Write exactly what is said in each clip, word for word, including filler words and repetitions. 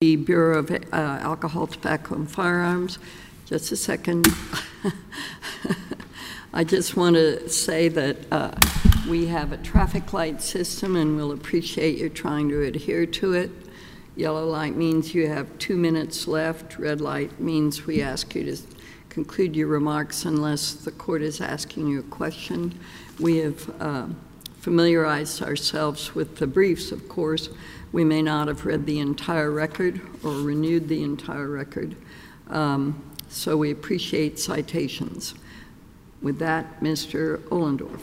the Bureau of uh, Alcohol, Tobacco, and Firearms. Just a second. I just want to say that uh, we have a traffic light system, and we'll appreciate you trying to adhere to it. Yellow light means you have two minutes left. Red light means we ask you to conclude your remarks unless the court is asking you a question. We have uh, familiarized ourselves with the briefs, of course. We may not have read the entire record or renewed the entire record, um, so we appreciate citations. With that, Mister Ohlendorf.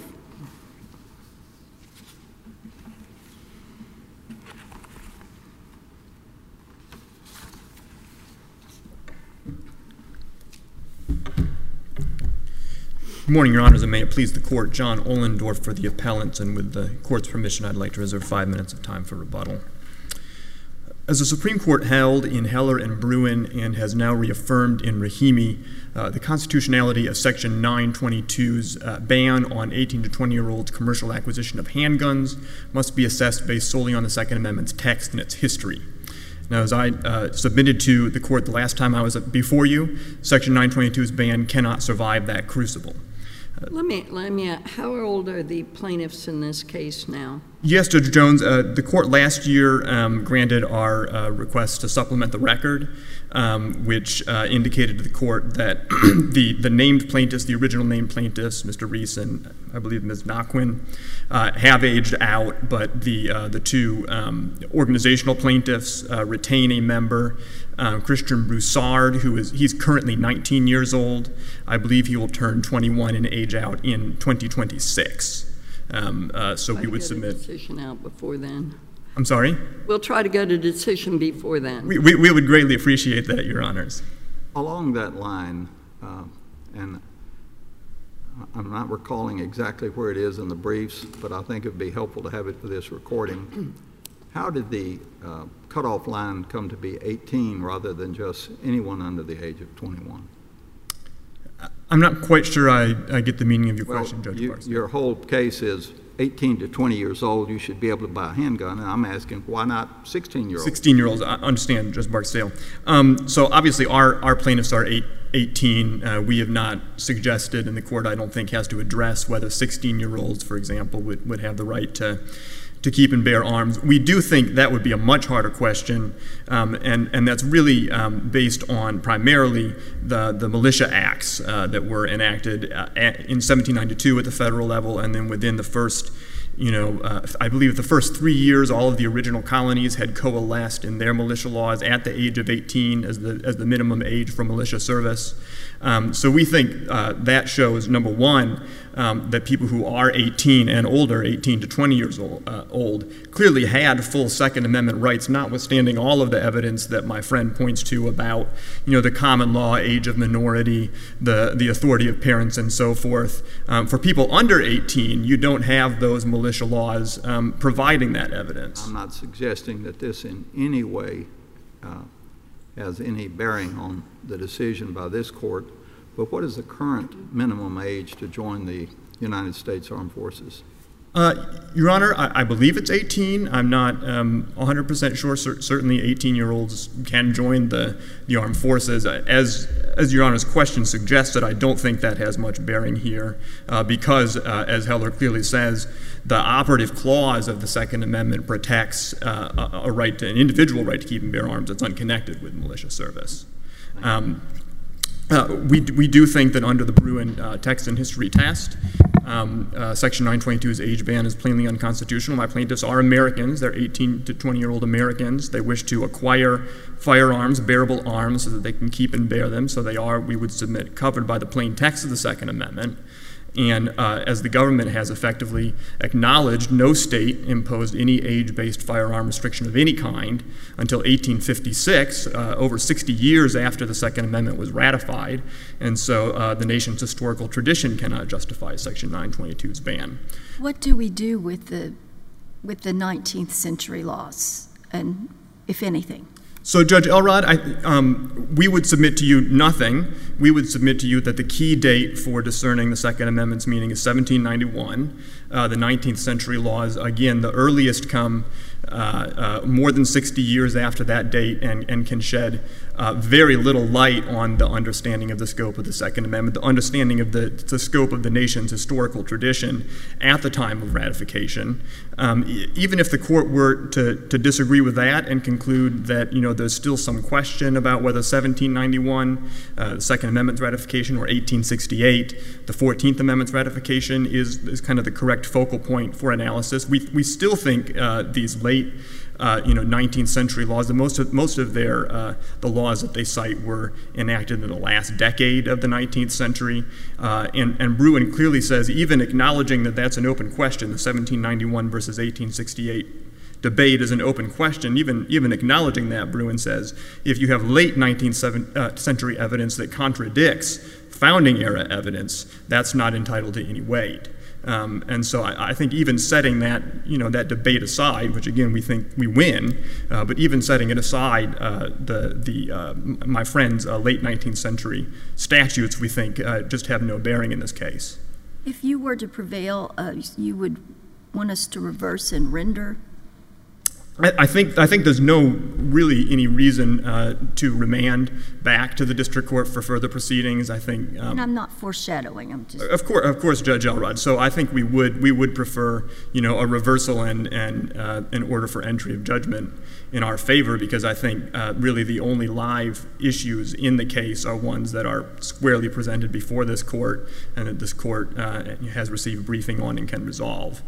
Good morning, Your Honors, and may it please the Court. John Ohlendorf for the appellants, and with the Court's permission, I'd like to reserve five minutes of time for rebuttal. As the Supreme Court held in Heller and Bruin and has now reaffirmed in Rahimi, uh, the constitutionality of Section nine twenty-two's uh, ban on eighteen to twenty-year-olds' commercial acquisition of handguns must be assessed based solely on the Second Amendment's text and its history. Now, as I uh, submitted to the Court the last time I was before you, Section nine twenty-two's ban cannot survive that crucible. Let me, let me, how old are the plaintiffs in this case now? Yes, Judge Jones, uh, the court last year um, granted our uh, request to supplement the record, um, which uh, indicated to the court that the, the named plaintiffs, the original named plaintiffs, Mister Reese and I believe Miz Naquin, uh, have aged out, but the, uh, the two um, organizational plaintiffs uh, retain a member, uh, Christian Broussard, who is, he's currently nineteen years old. I believe he will turn twenty-one and age out in twenty twenty-six. Um, uh, so we would submit a decision out before then. I'm sorry? We'll try to get a decision before then. We, we, we would greatly appreciate that, Your Honors. Along that line, uh, and I'm not recalling exactly where it is in the briefs, but I think it would be helpful to have it for this recording. How did the uh, cutoff line come to be eighteen rather than just anyone under the age of twenty-one? I'm not quite sure I, I get the meaning of your well, question, Judge you, Barstow. Your whole case is eighteen to twenty years old, you should be able to buy a handgun, and I'm asking why not sixteen-year-olds? sixteen-year-olds, I understand, Judge Barstow. Um, so obviously our, our plaintiffs are eight, eighteen. Uh, we have not suggested, and the court I don't think has to address whether sixteen-year-olds, for example, would, would have the right to to keep and bear arms. We do think that would be a much harder question, um, and, and that's really um, based on primarily the, the militia acts uh, that were enacted uh, in seventeen ninety-two at the federal level, and then within the first, you know, uh, I believe the first three years, all of the original colonies had coalesced in their militia laws at the age of eighteen as the, as the minimum age for militia service. Um, so we think uh, that shows, number one, um, that people who are eighteen and older, eighteen to twenty years old, uh, old, clearly had full Second Amendment rights, notwithstanding all of the evidence that my friend points to about, you know, the common law age of minority, the, the authority of parents, and so forth. Um, for people under eighteen, you don't have those militia laws um, providing that evidence. I'm not suggesting that this in any way uh, has any bearing on the decision by this court, but what is the current minimum age to join the United States Armed Forces? Uh, Your Honor, I, I believe it's eighteen. I'm not um, one hundred percent sure. C- certainly eighteen-year-olds can join the, the armed forces. As, as Your Honor's question suggested, I don't think that has much bearing here uh, because, uh, as Heller clearly says, the operative clause of the Second Amendment protects uh, a, a right to, an individual right to keep and bear arms that's unconnected with militia service. Um, Uh, we, we do think that under the Bruin uh, text and history test, um, uh, Section nine twenty-two's age ban is plainly unconstitutional. My plaintiffs are Americans. They're eighteen to twenty-year-old Americans. They wish to acquire firearms, bearable arms, so that they can keep and bear them. So they are, we would submit, covered by the plain text of the Second Amendment. And uh, as the government has effectively acknowledged, no state imposed any age-based firearm restriction of any kind until eighteen fifty-six, uh, over sixty years after the Second Amendment was ratified. And so uh, the nation's historical tradition cannot justify Section nine twenty-two's ban. What do we do with the, with the nineteenth century laws, and if anything? So, Judge Elrod, I, um, we would submit to you nothing. We would submit to you that the key date for discerning the Second Amendment's meaning is seventeen ninety-one. Uh, the nineteenth century laws, again, the earliest come uh, uh, more than sixty years after that date and, and can shed uh, very little light on the understanding of the scope of the Second Amendment, the understanding of the, the scope of the nation's historical tradition at the time of ratification. Um, e- even if the court were to, to disagree with that and conclude that, you know, there's still some question about whether seventeen ninety-one, uh, the Second Amendment's ratification, or eighteen sixty-eight, the fourteenth Amendment's ratification is, is kind of the correct focal point for analysis, we, we still think uh, these late Uh, you know, nineteenth century laws. The most of most of their uh, the laws that they cite were enacted in the last decade of the nineteenth century, uh, and and Bruen clearly says, even acknowledging that that's an open question, the seventeen ninety-one versus eighteen sixty-eight debate is an open question. Even even acknowledging that, Bruen says, if you have late nineteenth century evidence that contradicts founding era evidence, that's not entitled to any weight. Um, and so I, I think even setting that, you know, that debate aside, which again we think we win, uh, but even setting it aside, uh, the the uh, my friend's uh, late nineteenth century statutes we think uh, just have no bearing in this case. If you were to prevail, uh, you would want us to reverse and render? I think I think there's no really any reason uh, to remand back to the district court for further proceedings. I think, um, and I'm not foreshadowing. I'm just of course, of course, Judge Elrod. So I think we would we would prefer, you know, a reversal and and uh, an order for entry of judgment in our favor, because I think uh, really the only live issues in the case are ones that are squarely presented before this court and that this court uh, has received briefing on and can resolve.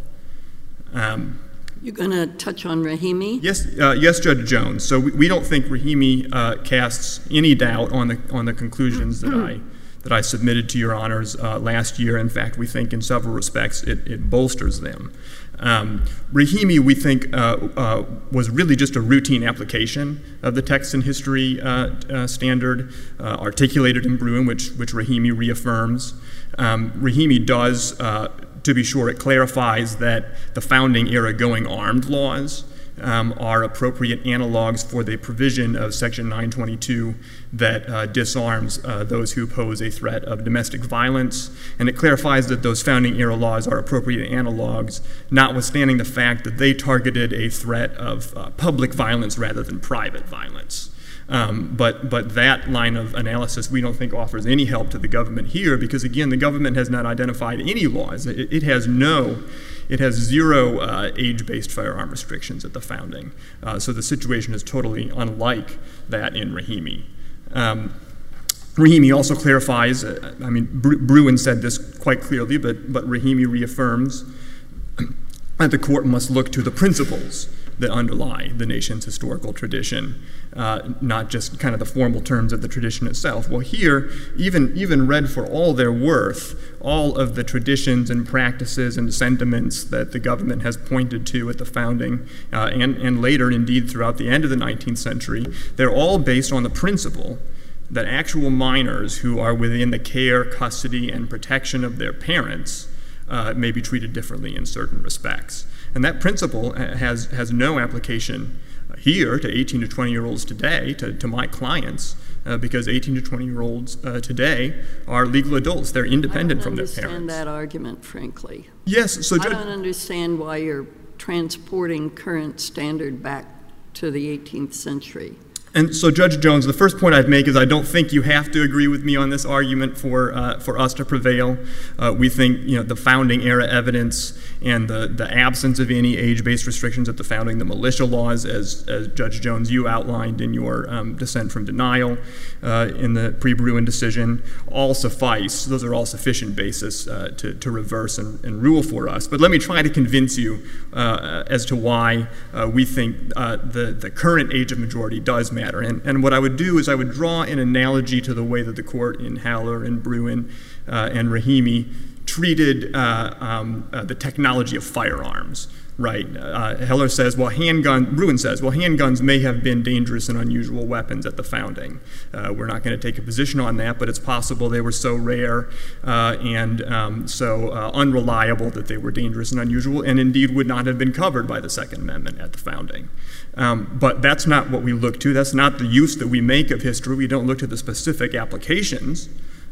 Um, You're going to touch on Rahimi? Yes, uh, yes, Judge Jones. So we, we don't think Rahimi uh, casts any doubt on the on the conclusions that I that I submitted to Your Honors uh, last year. In fact, we think in several respects it, it bolsters them. Um, Rahimi, we think, uh, uh, was really just a routine application of the text and history uh, uh, standard uh, articulated in Bruen, which which Rahimi reaffirms. Um, Rahimi does. Uh, To be sure, it clarifies that the founding era going armed laws um, are appropriate analogs for the provision of Section nine twenty-two that uh, disarms uh, those who pose a threat of domestic violence. And it clarifies that those founding era laws are appropriate analogs, notwithstanding the fact that they targeted a threat of uh, public violence rather than private violence. Um, but but that line of analysis we don't think offers any help to the government here, because again the government has not identified any laws. It, it has no, it has zero uh, age-based firearm restrictions at the founding. Uh, so the situation is totally unlike that in Rahimi. Um, Rahimi also clarifies. Uh, I mean, Bruen said this quite clearly, but but Rahimi reaffirms that the court must look to the principles that underlie the nation's historical tradition, uh, not just kind of the formal terms of the tradition itself. Well, here, even even read for all their worth, all of the traditions and practices and sentiments that the government has pointed to at the founding, uh, and, and later, indeed, throughout the end of the nineteenth century, they're all based on the principle that actual minors who are within the care, custody, and protection of their parents uh, may be treated differently in certain respects. And that principle has has no application here to eighteen to twenty-year-olds today, to, to my clients, uh, because eighteen to twenty-year-olds uh, today are legal adults. They're independent from their parents. I don't understand that argument, frankly. Yes, so... I don't understand why you're transporting current standard back to the eighteenth century. And so, Judge Jones, the first point I'd make is I don't think you have to agree with me on this argument for uh, for us to prevail. Uh, we think, you know, the founding era evidence and the, the absence of any age-based restrictions at the founding, the militia laws, as, as Judge Jones, you outlined in your um, dissent from denial uh, in the pre-Bruen decision, all suffice. Those are all sufficient basis uh, to, to reverse and, and rule for us. But let me try to convince you uh, as to why uh, we think uh, the, the current age of majority does matter. Matter. And, and what I would do is I would draw an analogy to the way that the court in Haller and Bruen uh, and Rahimi treated uh, um, uh, the technology of firearms, right? Uh, Heller says, well, handgun, Bruen says, well, handguns may have been dangerous and unusual weapons at the founding. Uh, we're not going to take a position on that, but it's possible they were so rare uh, and um, so uh, unreliable that they were dangerous and unusual, and indeed would not have been covered by the Second Amendment at the founding. Um, but that's not what we look to. That's not the use that we make of history. We don't look to the specific applications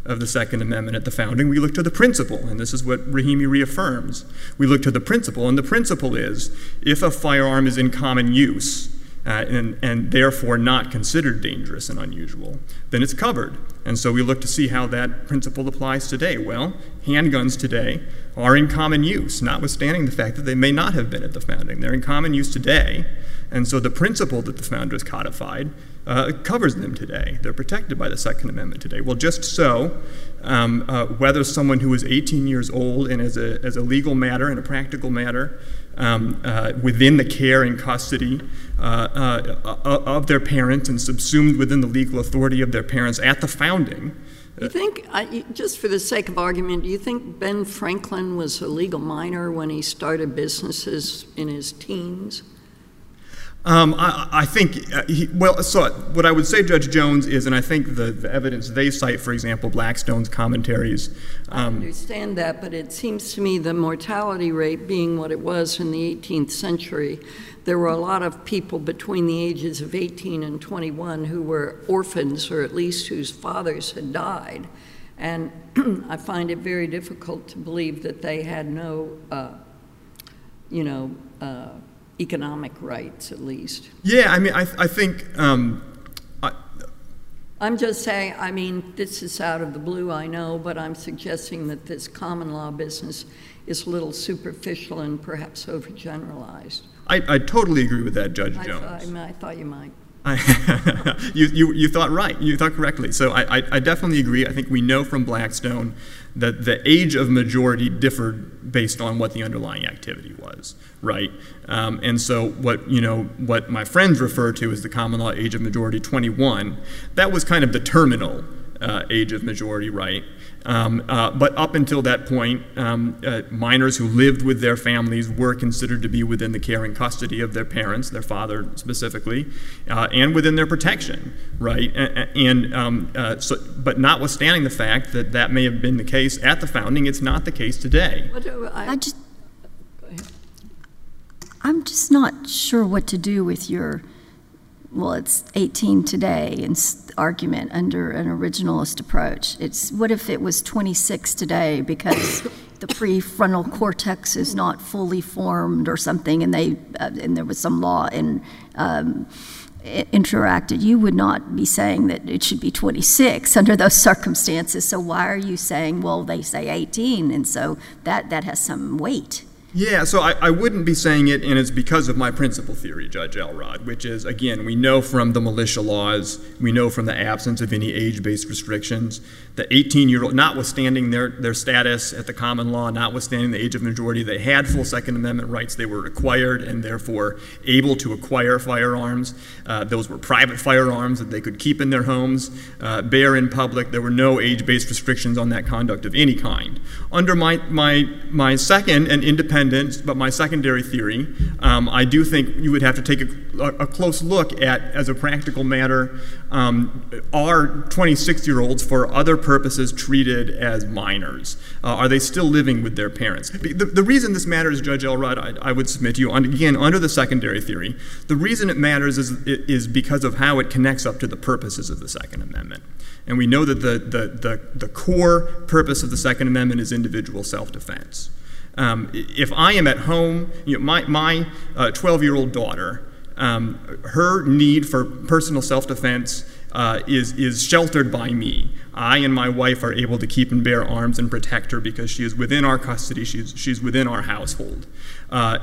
of the Second Amendment at the founding. We look to the principle, and this is what Rahimi reaffirms. We look to the principle, and the principle is if a firearm is in common use, Uh, and, and therefore not considered dangerous and unusual, then it's covered. And so we look to see how that principle applies today. Well, handguns today are in common use, notwithstanding the fact that they may not have been at the founding. They're in common use today, and so the principle that the founders codified uh, covers them today. They're protected by the Second Amendment today. Well, just so, um, uh, whether someone who is eighteen years old and as a, as a legal matter and a practical matter, Um, uh, within the care and custody uh, uh, of their parents and subsumed within the legal authority of their parents at the founding. You think, I, just for the sake of argument, do you think Ben Franklin was a legal minor when he started businesses in his teens? Um, I, I think, uh, he, well, so what I would say, Judge Jones, is, and I think the, the evidence they cite, for example, Blackstone's commentaries. Um, I understand that, but it seems to me the mortality rate being what it was in the eighteenth century, there were a lot of people between the ages of eighteen and twenty-one who were orphans, or at least whose fathers had died. And I find it very difficult to believe that they had no, uh, you know, uh, economic rights, at least. Yeah, I mean, I, I think... Um, I, I'm just saying, I mean, this is out of the blue, I know, but I'm suggesting that this common law business is a little superficial and perhaps overgeneralized. I, I totally agree with that, Judge I Jones. Thought, I thought you might. you, you, you thought right. You thought correctly. So I, I, I definitely agree. I think we know from Blackstone that the age of majority differed based on what the underlying activity was, right? Um, and so what, you know, what my friends refer to as the common law age of majority, twenty-one, that was kind of the terminal uh, age of majority, right? Um, uh, but up until that point, um, uh, minors who lived with their families were considered to be within the care and custody of their parents, their father specifically, uh, and within their protection, right? And, and um, uh, so, but notwithstanding the fact that that may have been the case at the founding, it's not the case today. What do I, I just, go ahead. I'm just not sure what to do with your, well, it's eighteen today, and argument under an originalist approach. It's what if it was twenty-six today because the prefrontal cortex is not fully formed or something, and they uh, and there was some law and um, interacted. You would not be saying that it should be twenty-six under those circumstances. So why are you saying, well, they say eighteen, and so that that has some weight? Yeah, so I, I wouldn't be saying it, and it's because of my principal theory, Judge Elrod, which is, again, we know from the militia laws, we know from the absence of any age-based restrictions, the eighteen-year-old, notwithstanding their, their status at the common law, notwithstanding the age of majority, they had full Second Amendment rights. They were required and therefore able to acquire firearms. Uh, those were private firearms that they could keep in their homes, uh, bear in public. There were no age-based restrictions on that conduct of any kind. Under my, my, my second and independent but my secondary theory, um, I do think you would have to take a, a close look at, as a practical matter, um, are twenty-six-year-olds for other purposes treated as minors? Uh, are they still living with their parents? The, the reason this matters, Judge Elrod, I, I would submit to you, and again, under the secondary theory, the reason it matters is, is because of how it connects up to the purposes of the Second Amendment. And we know that the, the, the, the core purpose of the Second Amendment is individual self-defense. Um, if I am at home, you know, my, my uh, twelve-year-old daughter, um, her need for personal self-defense uh, is, is sheltered by me. I and my wife are able to keep and bear arms and protect her because she is within our custody, she's, she's within our household. Uh,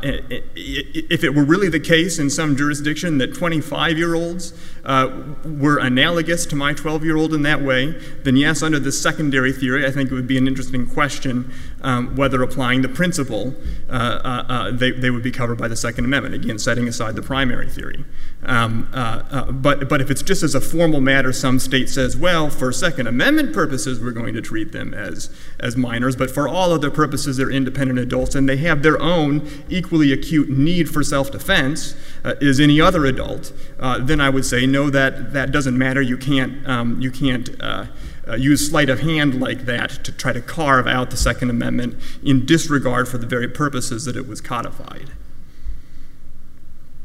if it were really the case in some jurisdiction that twenty-five-year-olds uh, were analogous to my twelve-year-old in that way, then yes, under the secondary theory, I think it would be an interesting question um, whether applying the principle, uh, uh, uh, they, they would be covered by the Second Amendment, again, setting aside the primary theory. Um, uh, uh, but, but if it's just as a formal matter, some state says, well, for Second Amendment purposes, we're going to treat them as, as minors, but for all other purposes, they're independent adults, and they have their own equally acute need for self-defense uh, as any other adult, uh, then I would say, no, that, that doesn't matter. You can't, um, you can't uh, uh, use sleight of hand like that to try to carve out the Second Amendment in disregard for the very purposes that it was codified.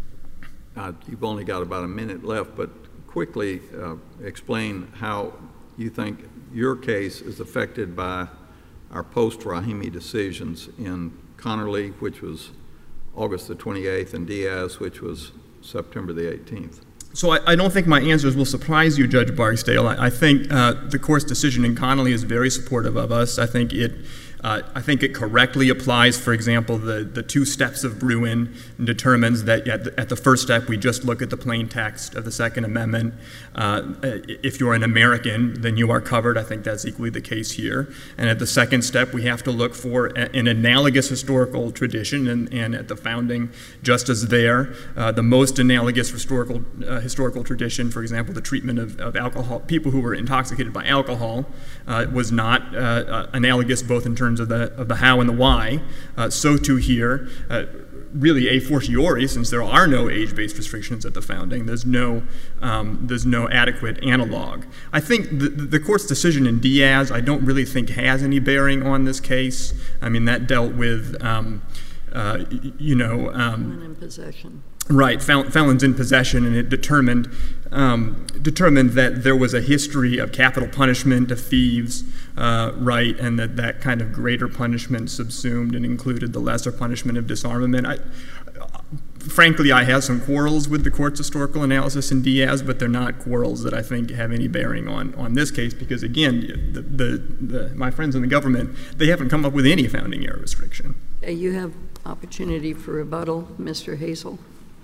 Uh, you've only got about a minute left, but quickly uh, explain how you think your case is affected by our post-Rahimi decisions in Connerly, which was August the twenty-eighth, and Diaz, which was September the eighteenth. So I, I don't think my answers will surprise you, Judge Barksdale. I, I think uh, the court's decision in Connolly is very supportive of us. I think it, uh, I think it correctly applies, for example, the, the two steps of Bruin and determines that at the, at the first step we just look at the plain text of the Second Amendment. Uh, if you're an American, then you are covered. I think that's equally the case here. And at the second step, we have to look for a, an analogous historical tradition, and, and at the founding, just as there, uh, the most analogous historical uh, historical tradition, for example, the treatment of, of alcohol, people who were intoxicated by alcohol, uh, was not uh, uh, analogous both in terms of the of the how and the why. Uh, so too here, uh, really a fortiori, since there are no age-based restrictions at the founding, there's no um, there's no adequate analog. I think the, the court's decision in Diaz, I don't really think has any bearing on this case. I mean, that dealt with, um, uh, you know, um, in possession. Right, fel- felons in possession, and it determined um, determined that there was a history of capital punishment of thieves, uh, right, and that that kind of greater punishment subsumed and included the lesser punishment of disarmament. I, frankly, I have some quarrels with the court's historical analysis in Diaz, but they're not quarrels that I think have any bearing on, on this case, because again, the, the, the, my friends in the government, they haven't come up with any founding era restriction. Okay, you have opportunity for rebuttal, Mister Hazel.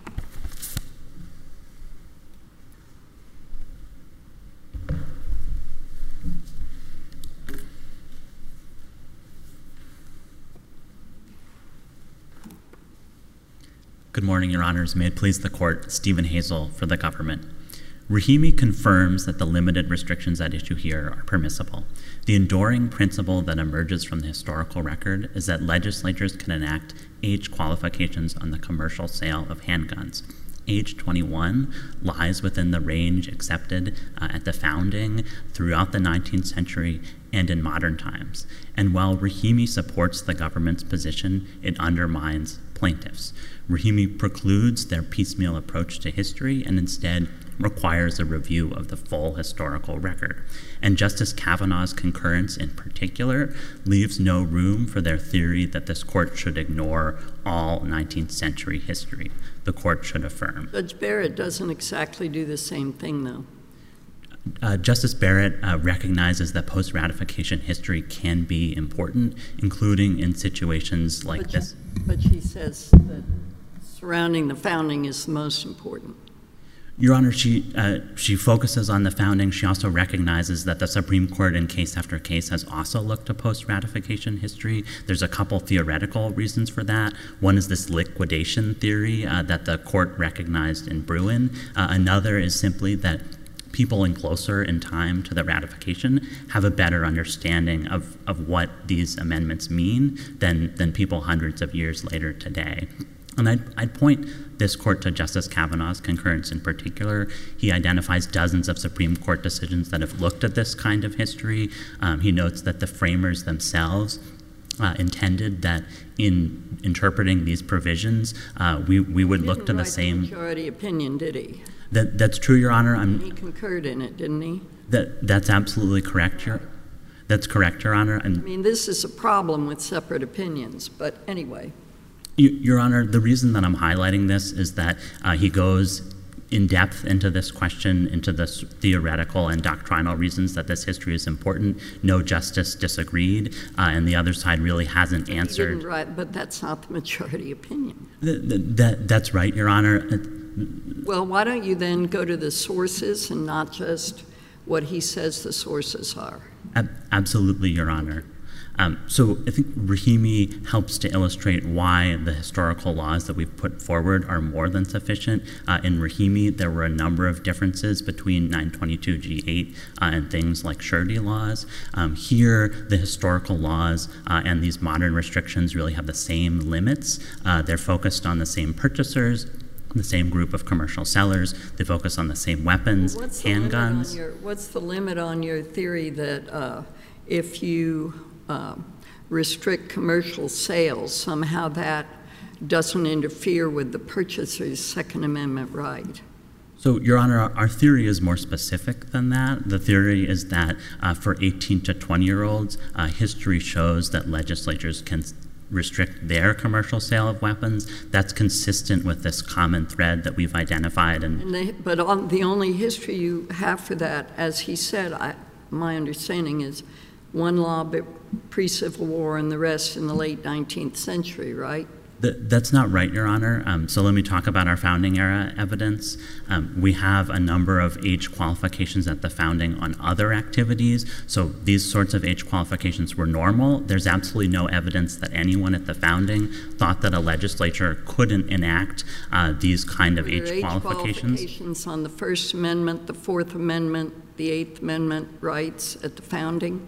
Good morning, Your Honors. May it please the Court, Stephen Hazel for the government. Rahimi confirms that the limited restrictions at issue here are permissible. The enduring principle that emerges from the historical record is that legislatures can enact age qualifications on the commercial sale of handguns. Age twenty-one lies within the range accepted uh, at the founding, throughout the nineteenth century, and in modern times. And while Rahimi supports the government's position, it undermines plaintiffs. Rahimi precludes their piecemeal approach to history and instead requires a review of the full historical record. And Justice Kavanaugh's concurrence in particular leaves no room for their theory that this court should ignore all nineteenth century history. The court should affirm. Judge Barrett doesn't exactly do the same thing, though. Uh, Justice Barrett uh, recognizes that post-ratification history can be important, including in situations like but this. She, but she says that surrounding the founding is the most important. Your Honor, she uh, she focuses on the founding. She also recognizes that the Supreme Court in case after case has also looked to post-ratification history. There's a couple theoretical reasons for that. One is this liquidation theory uh, that the court recognized in Bruin. Uh, another is simply that people in closer in time to the ratification have a better understanding of, of what these amendments mean than, than people hundreds of years later today. And I'd, I'd point this court to Justice Kavanaugh's concurrence in particular. He identifies dozens of Supreme Court decisions that have looked at this kind of history. Um, he notes that the framers themselves uh, intended that in interpreting these provisions, uh, we, we would look to the same... He didn't write the majority opinion, did he? That, that's true, Your Honor. I'm, he concurred in it, didn't he? That, that's absolutely correct, Your That's correct, Your Honor. And I mean, this is a problem with separate opinions, but anyway. Your Honor, the reason that I'm highlighting this is that uh, he goes in depth into this question, into the theoretical and doctrinal reasons that this history is important. No justice disagreed, uh, and the other side really hasn't answered. He didn't write, but that's not the majority opinion. Th- th- that, that's right, Your Honor. Well, why don't you then go to the sources and not just what he says the sources are? Ab- absolutely, Your Honor. Um, so I think Rahimi helps to illustrate why the historical laws that we've put forward are more than sufficient. Uh, in Rahimi, there were a number of differences between nine twenty-two G eight uh, and things like surety laws. Um, here, the historical laws uh, and these modern restrictions really have the same limits. Uh, they're focused on the same purchasers, the same group of commercial sellers. They focus on the same weapons, what's the handguns. Your, what's the limit on your theory that uh, if you Uh, restrict commercial sales, somehow that doesn't interfere with the purchaser's Second Amendment right? So, Your Honor, our, our theory is more specific than that. The theory is that uh, for eighteen to twenty-year-olds, uh, history shows that legislatures can restrict their commercial sale of weapons. That's consistent with this common thread that we've identified. And, and they, but on the only history you have for that, as he said, I, my understanding is one law pre-Civil War and the rest in the late nineteenth century, right? Th- that's not right, Your Honor. Um, so let me talk about our founding era evidence. Um, we have a number of age qualifications at the founding on other activities. So these sorts of age qualifications were normal. There's absolutely no evidence that anyone at the founding thought that a legislature couldn't enact uh, these kind of age, age qualifications. qualifications on the First Amendment, the Fourth Amendment, the Eighth Amendment rights at the founding?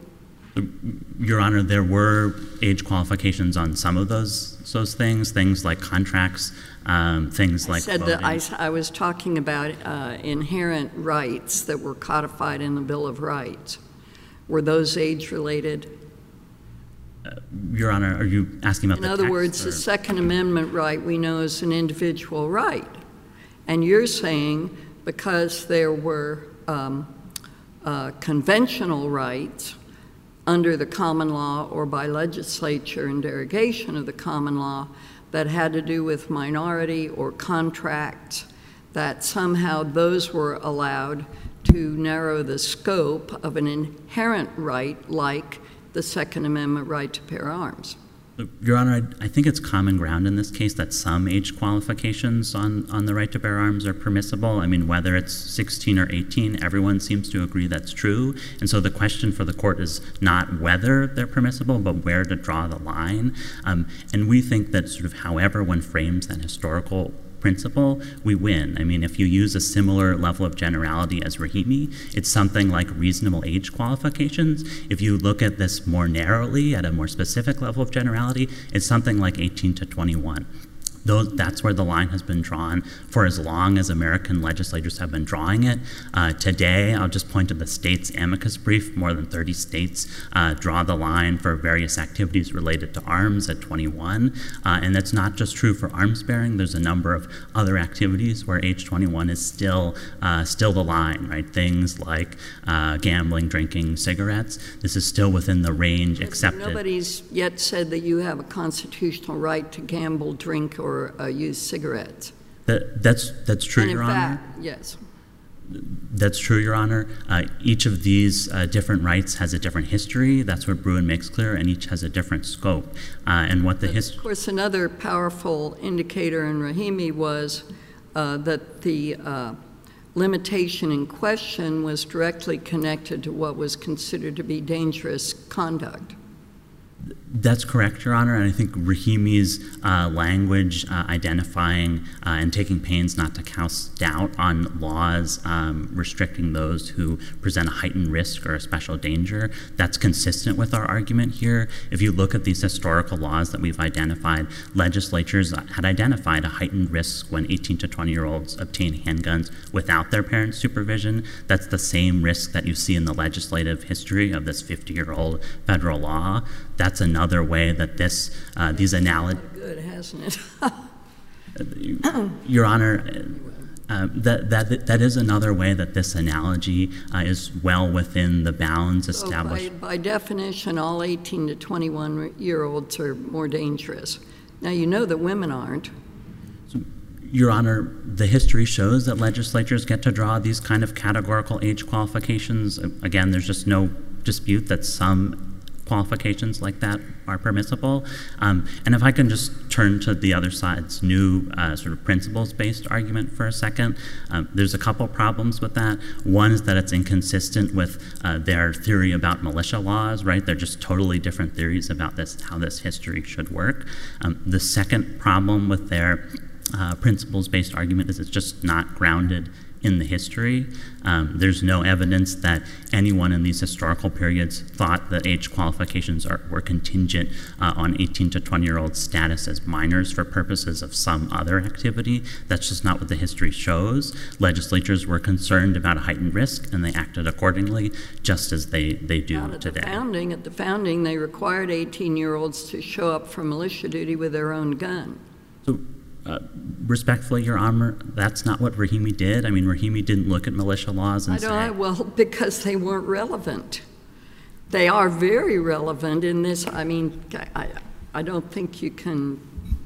Your Honor, there were age qualifications on some of those those things, things like contracts, um, things I like said voting. that I, I was talking about uh, inherent rights that were codified in the Bill of Rights. Were those age-related? Uh, Your Honor, are you asking about in the other text, words, or? the Second Amendment right we know is an individual right. And you're saying because there were um, uh, conventional rights under the common law or by legislature in derogation of the common law that had to do with minority or contracts, that somehow those were allowed to narrow the scope of an inherent right like the Second Amendment right to bear arms. Your Honor, I, I think it's common ground in this case that some age qualifications on, on the right to bear arms are permissible. I mean, whether it's sixteen or eighteen, everyone seems to agree that's true. And so the question for the court is not whether they're permissible, but where to draw the line. Um, and we think that sort of however one frames that historical principle, we win. I mean, if you use a similar level of generality as Rahimi, it's something like reasonable age qualifications. If you look at this more narrowly, at a more specific level of generality, it's something like eighteen to twenty-one. Those, that's where the line has been drawn for as long as American legislators have been drawing it. Uh, today, I'll just point to the state's amicus brief. More than thirty states uh, draw the line for various activities related to arms at twenty-one. Uh, and that's not just true for arms bearing. There's a number of other activities where age twenty-one is still uh, still the line, right? Things like uh, gambling, drinking, cigarettes. This is still within the range accepted. Nobody's yet said that you have a constitutional right to gamble, drink, or Uh, use cigarettes. That, that's that's true, and in Your fact, Honor. yes. That's true, Your Honor. Uh, each of these uh, different rights has a different history. That's what Bruin makes clear, and each has a different scope. Uh, and what the history. Of course, another powerful indicator in Rahimi was uh, that the uh, limitation in question was directly connected to what was considered to be dangerous conduct. That's correct, Your Honor, and I think Rahimi's uh, language uh, identifying uh, and taking pains not to cast doubt on laws um, restricting those who present a heightened risk or a special danger, that's consistent with our argument here. If you look at these historical laws that we've identified, legislatures had identified a heightened risk when eighteen to twenty-year-olds obtain handguns without their parents' supervision. That's the same risk that you see in the legislative history of this fifty-year-old federal law. That's another way that this, uh, these analogies. Good, hasn't it? Your Honor, uh, that that that is another way that this analogy uh, is well within the bounds established. So by, by definition, all eighteen to twenty-one-year-olds are more dangerous. Now you know that women aren't. So, Your Honor, the history shows that legislatures get to draw these kind of categorical age qualifications. Again, there's just no dispute that some qualifications like that are permissible. Um, and if I can just turn to the other side's new uh, sort of principles-based argument for a second, um, there's a couple problems with that. One is that it's inconsistent with uh, their theory about militia laws, right? They're just totally different theories about this, how this history should work. Um, the second problem with their uh, principles-based argument is it's just not grounded in the history. Um, there's no evidence that anyone in these historical periods thought that age qualifications are, were contingent uh, on eighteen to twenty-year-old status as minors for purposes of some other activity. That's just not what the history shows. Legislatures were concerned about a heightened risk, and they acted accordingly, just as they, they do Not at today. The founding, at the founding, they required eighteen-year-olds to show up for militia duty with their own gun. So, Uh, respectfully, Your Honor, that's not what Rahimi did. I mean, Rahimi didn't look at militia laws and I say... don't, well, because they weren't relevant. They are very relevant in this. I mean, I, I don't think you can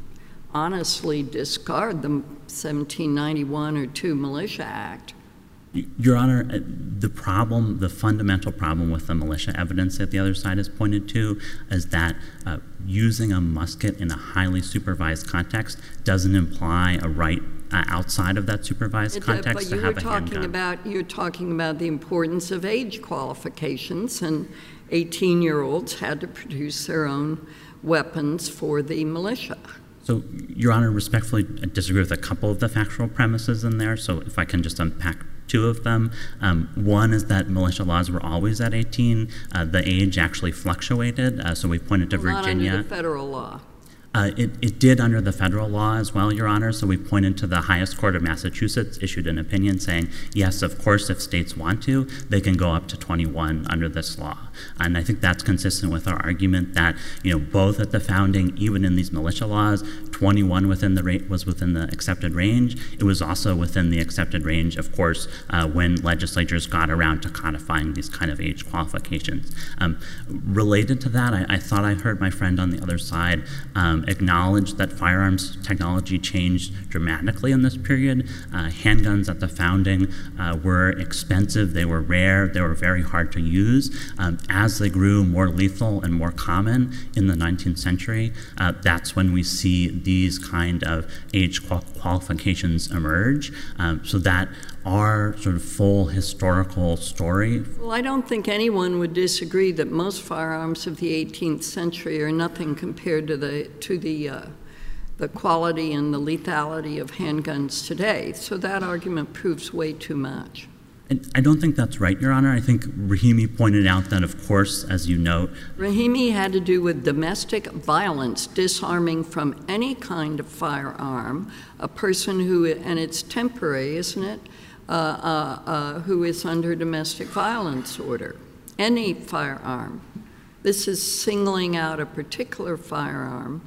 honestly discard the seventeen ninety-one or two Militia Act. Your Honor, the problem, the fundamental problem with the militia evidence that the other side has pointed to is that uh, using a musket in a highly supervised context doesn't imply a right uh, outside of that supervised It, context but to have a you were talking handgun. about you're talking about the importance of age qualifications, and eighteen-year-olds had to produce their own weapons for the militia. So, Your Honor, respectfully, I disagree with a couple of the factual premises in there. So, if I can just unpack two of them. Um, one is that militia laws were always at eighteen. Uh, the age actually fluctuated. Uh, so we pointed to Well, Virginia. Not under the federal law. Uh, it, it did under the federal law as well, Your Honor. So we pointed to the highest court of Massachusetts issued an opinion saying, yes, of course, if states want to, they can go up to twenty-one under this law. And I think that's consistent with our argument that, you know, both at the founding, even in these militia laws, twenty-one within the rate was within the accepted range. It was also within the accepted range, of course, uh, when legislatures got around to codifying these kind of age qualifications. Um, related to that, I, I thought I heard my friend on the other side um, acknowledge that firearms technology changed dramatically in this period. Uh, handguns at the founding uh, were expensive, they were rare, they were very hard to use. Um, as they grew more lethal and more common in the nineteenth century, uh, that's when we see these kind of age qual qualifications emerge. Um, so that our sort of full historical story. Well, I don't think anyone would disagree that most firearms of the eighteenth century are nothing compared to the to the uh, the quality and the lethality of handguns today. So that argument proves way too much. And I don't think that's right, Your Honor. I think Rahimi pointed out that, of course, as you note, Rahimi had to do with domestic violence, disarming from any kind of firearm a person who, and it's temporary, isn't it? Uh, uh, uh, who is under domestic violence order, any firearm. This is singling out a particular firearm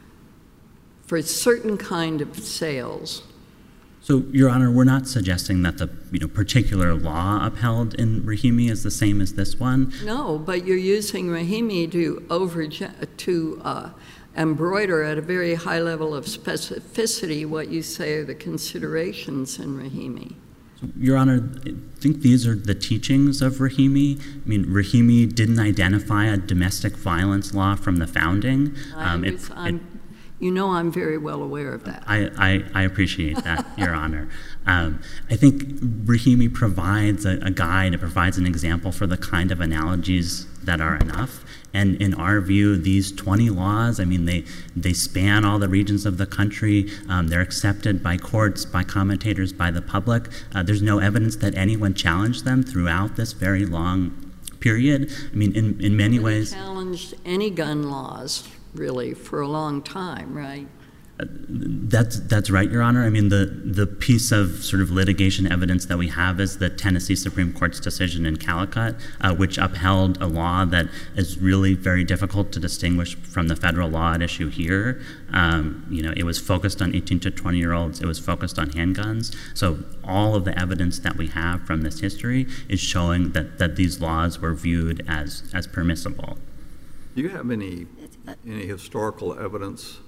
for a certain kind of sales. So, Your Honor, we're not suggesting that the you know, particular law upheld in Rahimi is the same as this one. No, but you're using Rahimi to, over, to uh, embroider at a very high level of specificity what you say are the considerations in Rahimi. Your Honor, I think these are the teachings of Rahimi. I mean, Rahimi didn't identify a domestic violence law from the founding. Um, it, it, you know I'm very well aware of that. I, I, I appreciate that, Your Honor. Um, I think Rahimi provides a, a guide, it provides an example for the kind of analogies that are enough. And in our view, these twenty laws, I mean, they, they span all the regions of the country. Um, they're accepted by courts, by commentators, by the public. Uh, there's no evidence that anyone challenged them throughout this very long period. I mean, in, in many Nobody ways... challenged any gun laws, really, for a long time, right? Uh, that's that's right, Your Honor. I mean, the the piece of sort of litigation evidence that we have is the Tennessee Supreme Court's decision in Calicut, uh, which upheld a law that is really very difficult to distinguish from the federal law at issue here. Um, you know, it was focused on eighteen to twenty year olds. It was focused on handguns. So all of the evidence that we have from this history is showing that that these laws were viewed as as permissible. Do you have any any historical evidence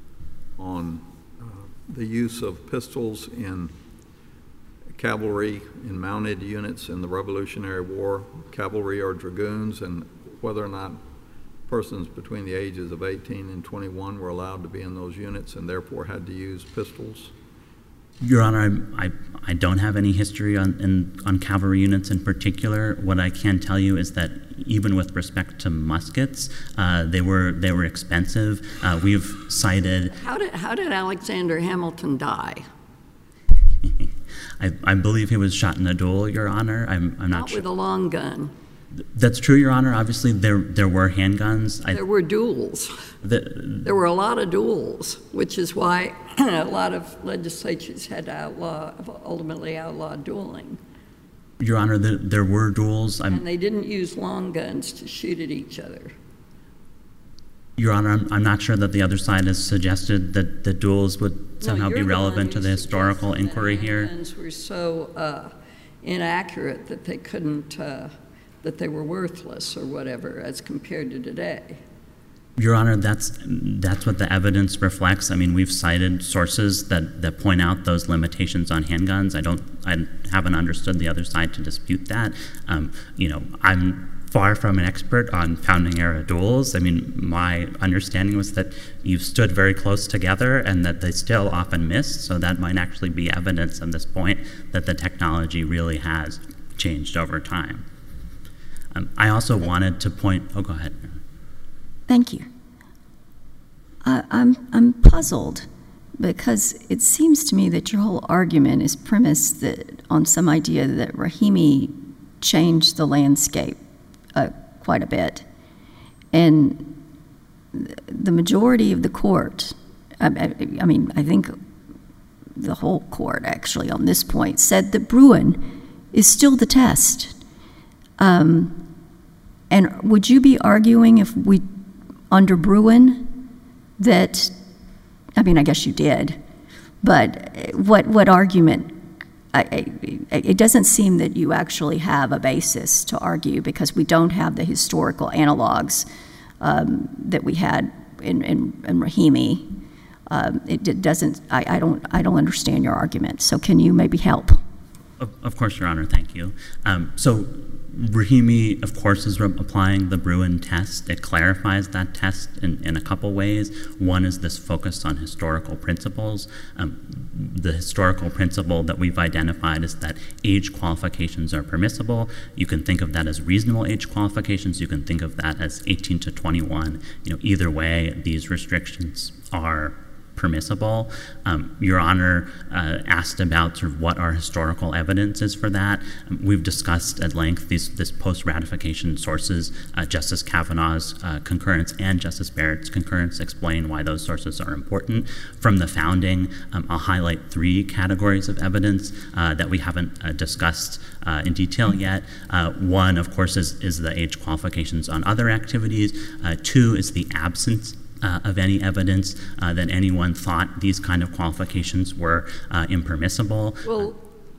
on uh, the use of pistols in cavalry, in mounted units in the Revolutionary War, cavalry or dragoons, and whether or not persons between the ages of eighteen and twenty-one were allowed to be in those units and therefore had to use pistols? Your Honor, I, I, I don't have any history on, in, on cavalry units in particular. What I can tell you is that even with respect to muskets, uh, they were they were expensive. Uh, we've cited. How did how did Alexander Hamilton die? I, I believe he was shot in a duel, Your Honor. I'm I'm not, Not sure. with a long gun. That's true, Your Honor. Obviously, there there were handguns. I, There were duels. the, There were a lot of duels, which is why a lot of legislatures had to outlaw, ultimately outlaw dueling. Your Honor, the, there were duels. I'm, And they didn't use long guns to shoot at each other. Your Honor, I'm, I'm not sure that the other side has suggested that the duels would somehow No, be you're the one relevant to who the historical suggested that inquiry here. handguns were so uh, inaccurate that they couldn't, uh, that they were worthless or whatever as compared to today. Your Honor, that's that's what the evidence reflects. I mean, we've cited sources that, that point out those limitations on handguns. I don't, I haven't understood the other side to dispute that. Um, you know, I'm far from an expert on founding era duels. I mean, my understanding was that you stood very close together and that they still often missed. So that might actually be evidence at this point that the technology really has changed over time. Um, I also wanted to point. Oh, go ahead. Thank you. I, I'm, I'm puzzled because it seems to me that your whole argument is premised that, on some idea that Rahimi changed the landscape uh, quite a bit. And the majority of the court, I, I, I mean, I think the whole court actually on this point said that Bruen is still the test. Um, and would you be arguing if we under Bruen that, I mean, I guess you did, but what what argument, I, I, it doesn't seem that you actually have a basis to argue because we don't have the historical analogs um, that we had in, in, in Rahimi. Um, it, it doesn't, I, I don't I don't understand your argument, so can you maybe help? Of, of course, Your Honor, thank you. Um, so Rahimi, of course, is applying the Bruen test. It clarifies that test in, in a couple ways. One is this focus on historical principles. Um, the historical principle that we've identified is that age qualifications are permissible. You can think of that as reasonable age qualifications. You can think of that as eighteen to twenty-one. You know, either way, these restrictions are permissible. Um, Your Honor uh, asked about sort of what our historical evidence is for that. Um, we've discussed at length these this post-ratification sources. Uh, Justice Kavanaugh's uh, concurrence and Justice Barrett's concurrence explain why those sources are important. From the founding, um, I'll highlight three categories of evidence uh, that we haven't uh, discussed uh, in detail yet. Uh, one, of course, is, is the age qualifications on other activities. Uh, two is the absence Uh, of any evidence uh, that anyone thought these kind of qualifications were uh, impermissible. Well,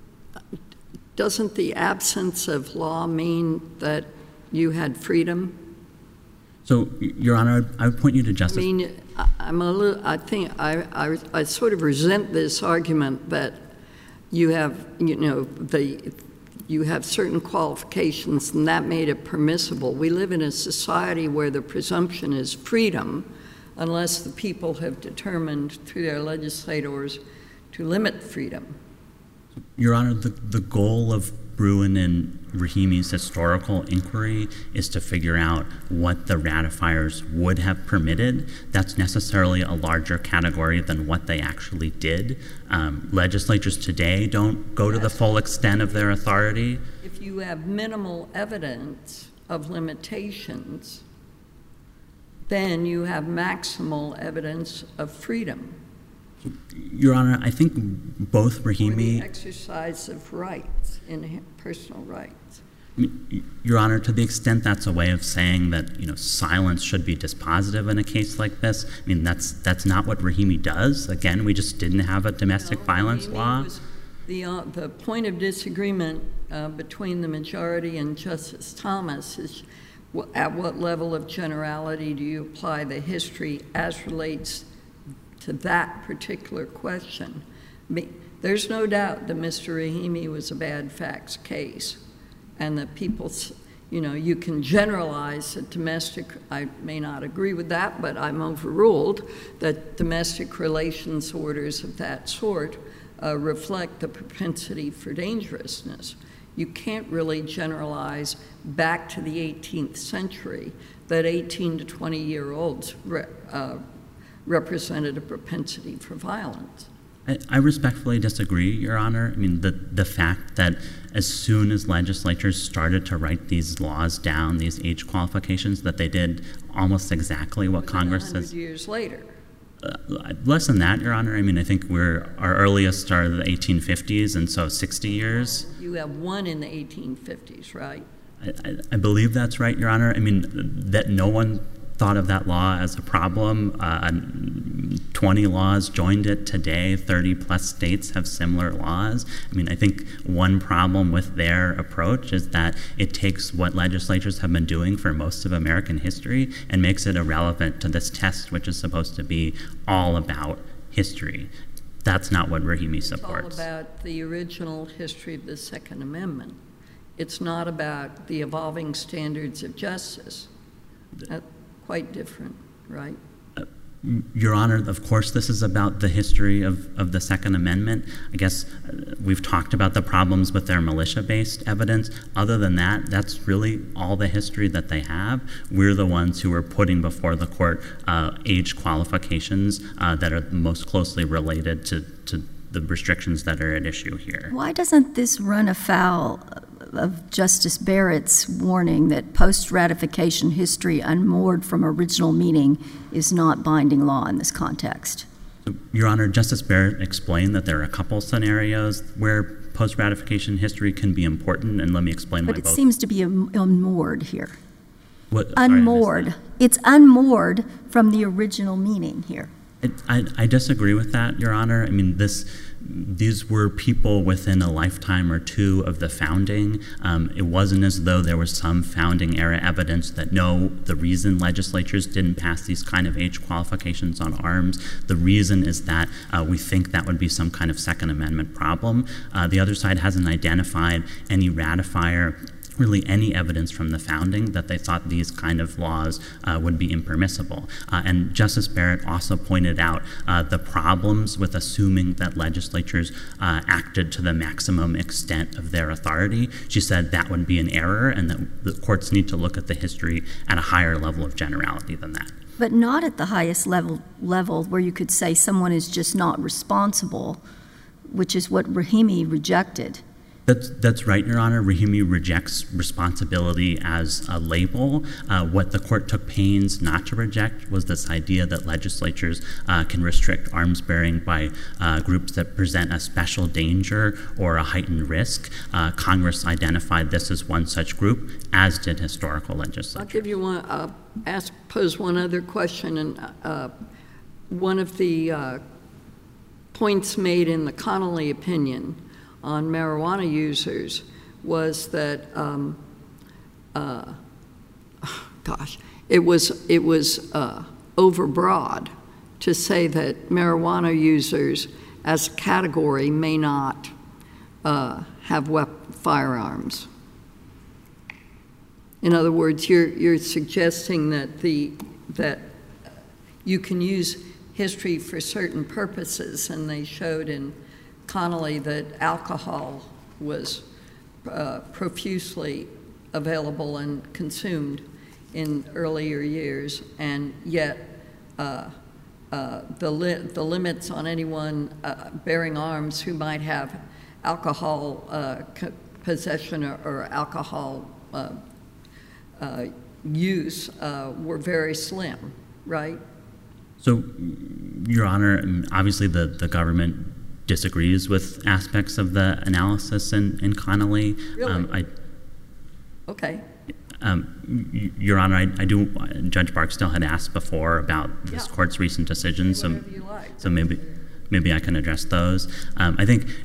doesn't the absence of law mean that you had freedom? So, Your Honor, I would point you to Justice. I mean, I- I'm a little, I think, I, I, I sort of resent this argument that you have, you know, the, you have certain qualifications and that made it permissible. We live in a society where the presumption is freedom, unless the people have determined through their legislators to limit freedom. Your Honor, the, the goal of Bruen and Rahimi's historical inquiry is to figure out what the ratifiers would have permitted. That's necessarily a larger category than what they actually did. Um, legislatures today don't go to the full extent of their authority. If you have minimal evidence of limitations, then you have maximal evidence of freedom. Your Honor, I think both Rahimi... Or the exercise of rights, in personal rights. Your Honor, to the extent that's a way of saying that, you know, silence should be dispositive in a case like this, I mean, that's that's not what Rahimi does. Again, we just didn't have a domestic no, violence Rahimi law. Was the, uh, the point of disagreement uh, between the majority and Justice Thomas is at what level of generality do you apply the history as relates to that particular question? I mean, there's no doubt that Mister Rahimi was a bad facts case, and that people, you know, you can generalize that domestic, I may not agree with that, but I'm overruled, that domestic relations orders of that sort uh, reflect the propensity for dangerousness. You can't really generalize back to the eighteenth century that eighteen to twenty year olds re, uh, represented a propensity for violence. I, I respectfully disagree, Your Honor. I mean, the, the fact that as soon as legislatures started to write these laws down, these age qualifications, that they did almost exactly what Within Congress one hundred says. years later. Uh, less than that, Your Honor. I mean, I think we're our earliest are the eighteen fifties, and so sixty years. You have one in the eighteen fifties, right? I, I, I believe that's right, Your Honor. I mean, that no one thought of that law as a problem uh, twenty laws joined it today. thirty plus states have similar laws. I mean, I think one problem with their approach is that it takes what legislatures have been doing for most of American history and makes it irrelevant to this test, which is supposed to be all about history. That's not what Rahimi supports. It's all about the original history of the Second Amendment. It's not about the evolving standards of justice. That's quite different, right? Your Honor, of course this is about the history of, of the Second Amendment. I guess uh, we've talked about the problems with their militia-based evidence. Other than that, that's really all the history that they have. We're the ones who are putting before the court uh, age qualifications uh, that are most closely related to, to the restrictions that are at issue here. Why doesn't this run afoul of Justice Barrett's warning that post-ratification history unmoored from original meaning is not binding law in this context? Your Honor, Justice Barrett explained that there are a couple scenarios where post-ratification history can be important, and let me explain but why it both. seems to be unmoored here. What, sorry, Unmoored. It's unmoored from the original meaning here. It, I, I disagree with that, Your Honor. I mean, this, these were people within a lifetime or two of the founding. Um, it wasn't as though there was some founding era evidence that no, the reason legislatures didn't pass these kind of age qualifications on arms, the reason is that uh, we think that would be some kind of Second Amendment problem. Uh, the other side hasn't identified any ratifier, really any evidence from the founding that they thought these kind of laws uh, would be impermissible. Uh, and Justice Barrett also pointed out uh, the problems with assuming that legislatures uh, acted to the maximum extent of their authority. She said that would be an error and that the courts need to look at the history at a higher level of generality than that. But not at the highest level, level where you could say someone is just not responsible, which is what Rahimi rejected. That's, that's right, Your Honor. Rahimi rejects responsibility as a label. Uh, what the court took pains not to reject was this idea that legislatures uh, can restrict arms bearing by uh, groups that present a special danger or a heightened risk. Uh, Congress identified this as one such group, as did historical legislatures. I'll give you one, uh, ask, pose one other question. And uh, one of the uh, points made in the Connolly opinion on marijuana users was that, um, uh, gosh, it was, it was uh, overbroad to say that marijuana users as a category may not uh, have wep- firearms. In other words, you're, you're suggesting that, the, that you can use history for certain purposes, and they showed in Connolly that alcohol was uh, profusely available and consumed in earlier years, and yet uh, uh, the, li- the limits on anyone uh, bearing arms who might have alcohol uh, co- possession or, or alcohol uh, uh, use uh, were very slim, right? So, Your Honor, obviously the, the government disagrees with aspects of the analysis in, in Connolly. Really? Um, I, okay. Um, Your Honor, I, I do. Judge Barksdale had asked before about this Yeah. court's recent decisions, Say so whatever you like. so maybe maybe I can address those. Um, I think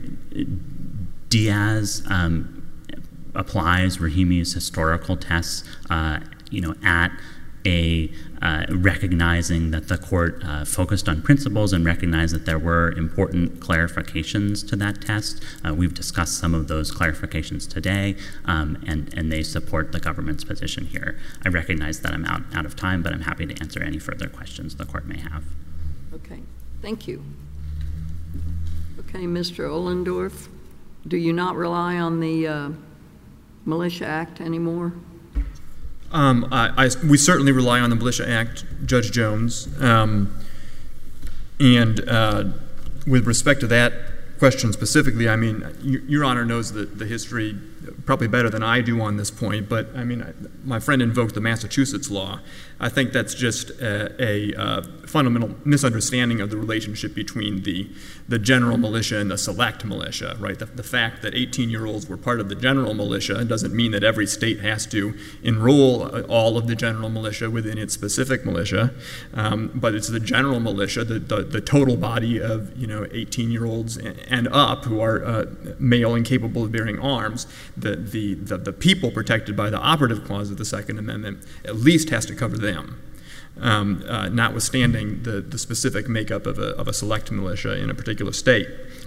Diaz um, applies Rahimi's historical tests, uh, you know, at a uh, recognizing that the court uh, focused on principles and recognized that there were important clarifications to that test. Uh, we've discussed some of those clarifications today, um, and, and they support the government's position here. I recognize that I'm out, out of time, but I'm happy to answer any further questions the court may have. Okay, thank you. Okay, Mister Ohlendorf, do you not rely on the uh, Militia Act anymore? Um, I, I, we certainly rely on the Militia Act, Judge Jones. Um, and uh, with respect to that question specifically, I mean, Your, Your Honor knows the, the history probably better than I do on this point, but I mean, I, my friend invoked the Massachusetts law. I think that's just a, a uh, fundamental misunderstanding of the relationship between the, the general militia and the select militia, right? The, the fact that eighteen-year-olds were part of the general militia doesn't mean that every state has to enroll all of the general militia within its specific militia, um, but it's the general militia, the, the, the total body of, you know, eighteen-year-olds and up who are uh, male and capable of bearing arms. The, the, the, the people protected by the operative clause of the Second Amendment at least has to cover them, um, uh, notwithstanding the, the specific makeup of a, of a select militia in a particular state.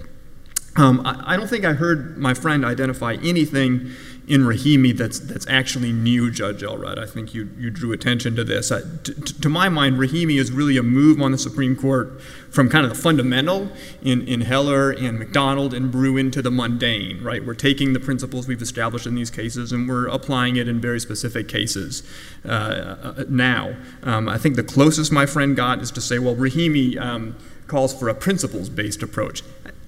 Um, I, I don't think I heard my friend identify anything in Rahimi that's that's actually new, Judge Elrod. I think you, you drew attention to this. I, t- t- to my mind, Rahimi is really a move on the Supreme Court from kind of the fundamental in, in Heller and McDonald and Bruen to the mundane, right? We're taking the principles we've established in these cases and we're applying it in very specific cases uh, uh, now. Um, I think the closest my friend got is to say, well, Rahimi um, calls for a principles-based approach.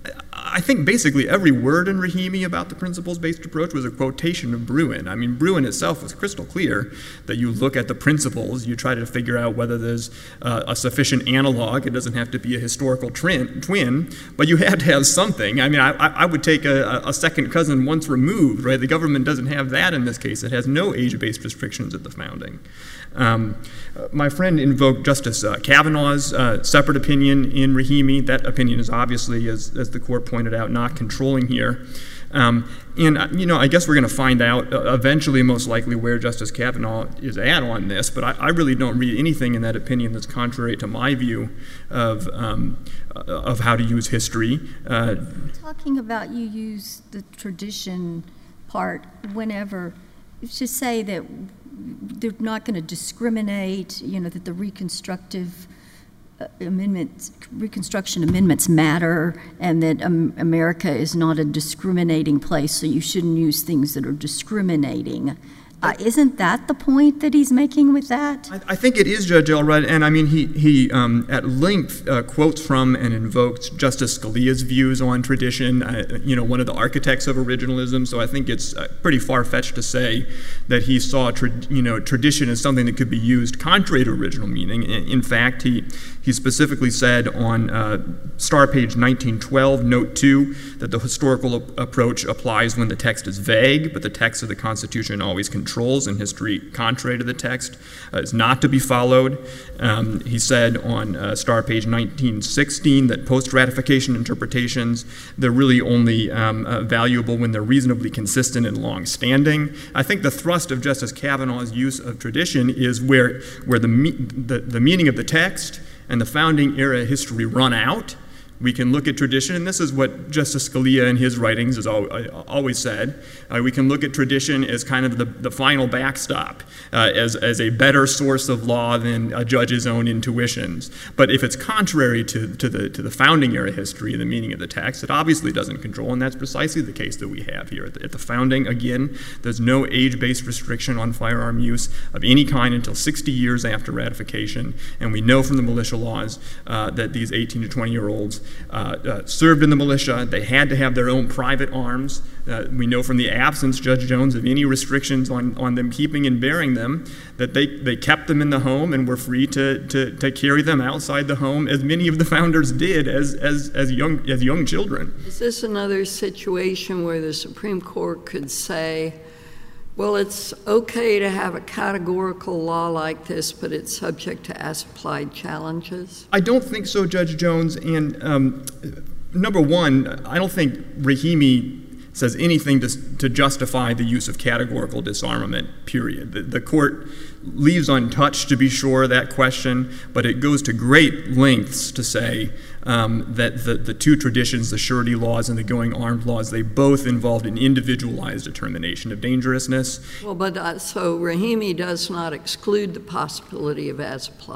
I think basically every word in Rahimi about the principles-based approach was a quotation of Bruen. I mean, Bruen itself was crystal clear that you look at the principles, you try to figure out whether there's uh, a sufficient analog. It doesn't have to be a historical twin, twin but you have to have something. I mean, I, I would take a, a second cousin once removed, right? The government doesn't have that in this case. It has no age-based restrictions at the founding. Um, uh, my friend invoked Justice uh, Kavanaugh's uh, separate opinion in Rahimi. That opinion is obviously, as, as the court pointed out, not controlling here. Um, and, uh, you know, I guess we're going to find out uh, eventually, most likely, where Justice Kavanaugh is at on this, but I, I really don't read anything in that opinion that's contrary to my view of, um, uh, of how to use history. Uh, Talking about you use the tradition part whenever, to say that they're not going to discriminate, you know, that the reconstructive uh, amendments, Reconstruction amendments matter, and that um, America is not a discriminating place, so you shouldn't use things that are discriminating. Uh, isn't that the point that he's making with that? I, I think it is, Judge Elrod, and I mean, he, he um, at length uh, quotes from and invokes Justice Scalia's views on tradition, uh, you know, one of the architects of originalism, so I think it's uh, pretty far-fetched to say that he saw, tra- you know, tradition as something that could be used contrary to original meaning. In, in fact, he, he specifically said on uh, Star page nineteen twelve, note two, that the historical ap- approach applies when the text is vague, but the text of the Constitution always controls, and history contrary to the text uh, is not to be followed. Um, he said on uh, Star page nineteen sixteen that post-ratification interpretations, they're really only um, uh, valuable when they're reasonably consistent and long-standing. I think the thrust of Justice Kavanaugh's use of tradition is where, where the, me- the, the meaning of the text and the founding era history run out. We can look at tradition, and this is what Justice Scalia in his writings has always said. Uh, we can look at tradition as kind of the, the final backstop, uh, as, as a better source of law than a judge's own intuitions. But if it's contrary to, to, the, to the founding era history and the meaning of the text, it obviously doesn't control, and that's precisely the case that we have here. At the, at the founding, again, there's no age-based restriction on firearm use of any kind until sixty years after ratification, and we know from the militia laws uh, that these eighteen to twenty-year-olds Uh, uh, served in the militia. They had to have their own private arms. Uh, we know from the absence, Judge Jones, of any restrictions on, on them keeping and bearing them, that they, they kept them in the home and were free to, to, to carry them outside the home, as many of the founders did as, as, as, young, as young children. Is this another situation where the Supreme Court could say, well, it's okay to have a categorical law like this, but it's subject to as-applied challenges? I don't think so, Judge Jones. And um, number one, I don't think Rahimi says anything to, to justify the use of categorical disarmament, period. The, the court leaves untouched, to be sure, that question, but it goes to great lengths to say um, that the, the two traditions, the surety laws and the going armed laws, they both involved an individualized determination of dangerousness. Well, but uh, so Rahimi does not exclude the possibility of as applied.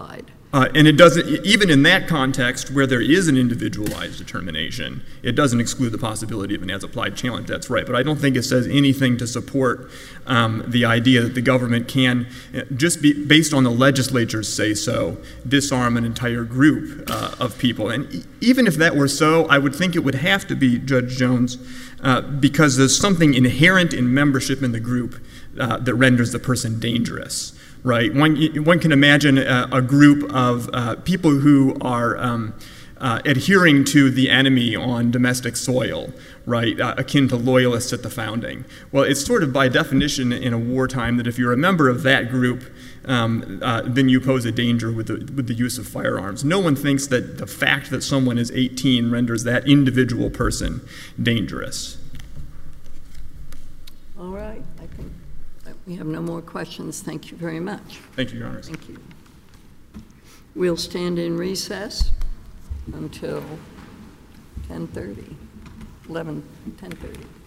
Uh, and it doesn't, even in that context where there is an individualized determination, it doesn't exclude the possibility of an as-applied challenge. That's right. But I don't think it says anything to support um, the idea that the government can, just be, based on the legislature's say-so, disarm an entire group uh, of people. And e- even if that were so, I would think it would have to be, Judge Jones, uh, because there's something inherent in membership in the group uh, that renders the person dangerous. Right, one, one can imagine a, a group of uh, people who are um, uh, adhering to the enemy on domestic soil, right, uh, akin to loyalists at the founding. Well, it's sort of by definition in a wartime that if you're a member of that group, um, uh, then you pose a danger with the, with the use of firearms. No one thinks that the fact that someone is eighteen renders that individual person dangerous. All right, I think we have no more questions. Thank you very much. Thank you, Your Honors. Thank you. We'll stand in recess until ten thirty, eleven, ten thirty.